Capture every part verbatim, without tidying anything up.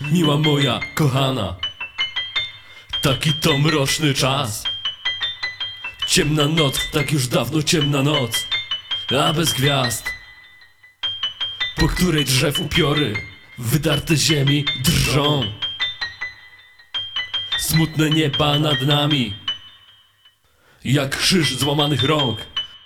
miła moja kochana. Taki to mroczny czas, ciemna noc, tak już dawno ciemna noc, a bez gwiazd, po której drzew upiory wydarte ziemi drżą. Smutne nieba nad nami, jak krzyż złamanych rąk.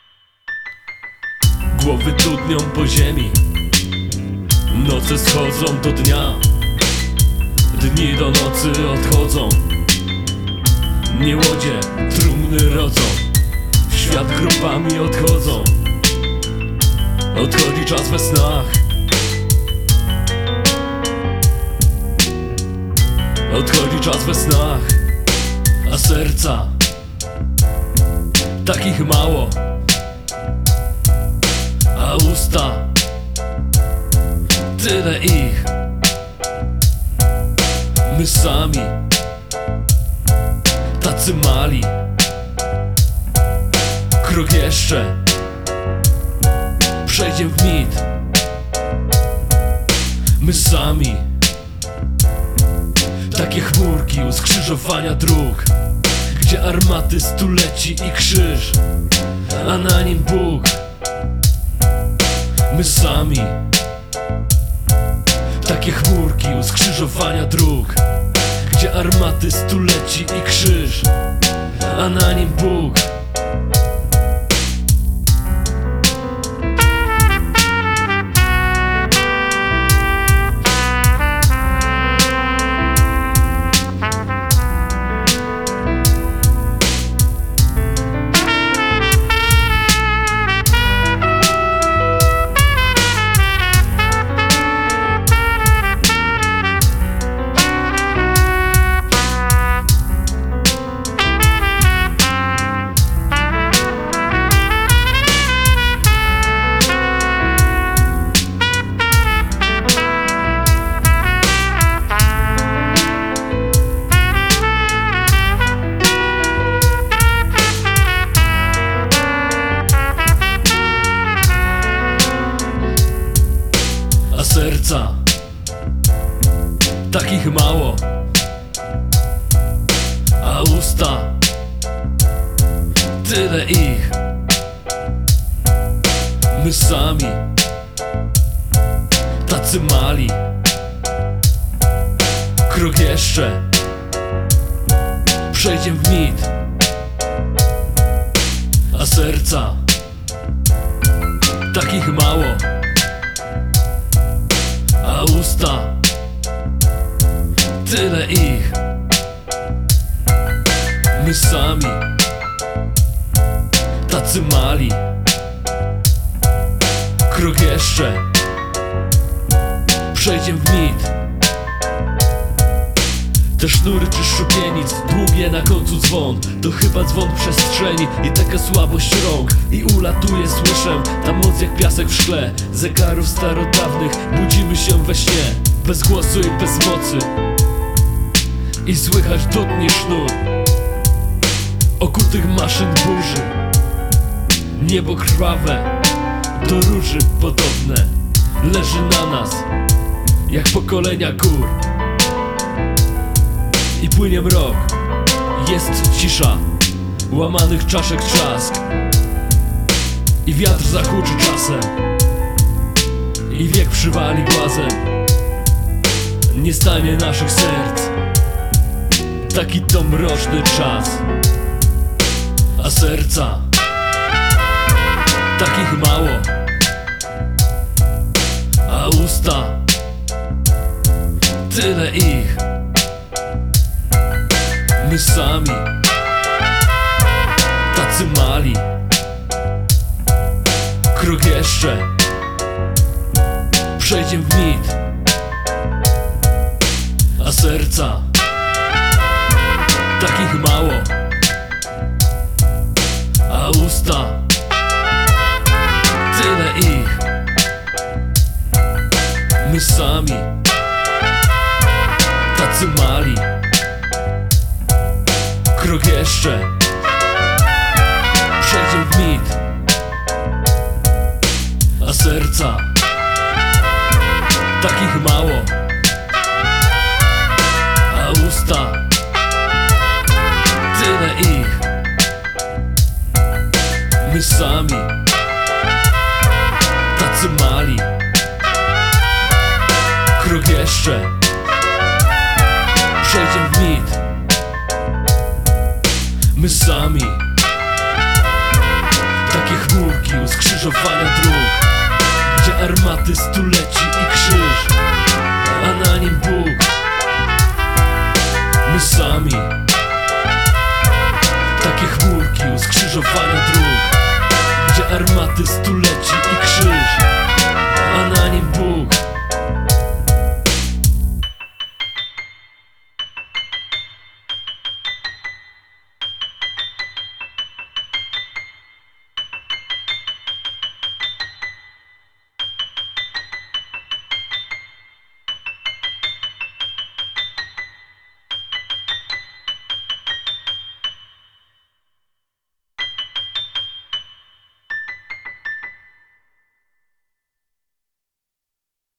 Głowy dudnią po ziemi, noce schodzą do dnia, dni do nocy odchodzą. Niełodzie trumny rodzą, w świat grupami odchodzą. Odchodzi czas we snach, odchodzi czas we snach, a serca takich mało, a usta tyle ich. My sami tacy mali, krok jeszcze, przejdziemy w mit. My sami takie chmurki u skrzyżowania dróg, gdzie armaty stuleci i krzyż, a na nim Bóg. My sami takie chmurki u skrzyżowania dróg, gdzie armaty stuleci i krzyż, a na nim Bóg. A serca takich mało, a usta tyle ich. My sami tacy mali, krok jeszcze, przejdziemy w mit. A serca takich mało, a usta tyle ich. My sami tacy mali, krok jeszcze, przejdziemy w mit. Te sznury czy szubienic, długie na końcu dzwon, to chyba dzwon przestrzeni i taka słabość rąk. I ulatuje, słyszę, ta moc jak piasek w szkle zegarów starodawnych. Budzimy się we śnie, bez głosu i bez mocy, i słychać dudni sznur okutych maszyn burzy. Niebo krwawe, do róży podobne, leży na nas jak pokolenia gór. I płynie mrok, jest cisza, łamanych czaszek trzask, i wiatr zahuczy czasem, i wiek przywali głazem. Nie stanie naszych serc, taki to mroczny czas, a serca takich mało, a usta tyle ich. My sami tacy mali, krok jeszcze, przejdziemy w mit. A serca takich mało, a usta tyle ich. My sami tacy mali, krok jeszcze, przejdziemy w mit. A serca takich mało, usta, tyle ich. My sami, tacy mali. Krok jeszcze, przejdziemy w mit. My sami, takie chmurki u skrzyżowania dróg, gdzie armaty stuleci i krzyż, a na nim Bóg. My sami, takie chmurki u skrzyżowania dróg, gdzie armaty stuleci i krzyż, a na nim Bóg.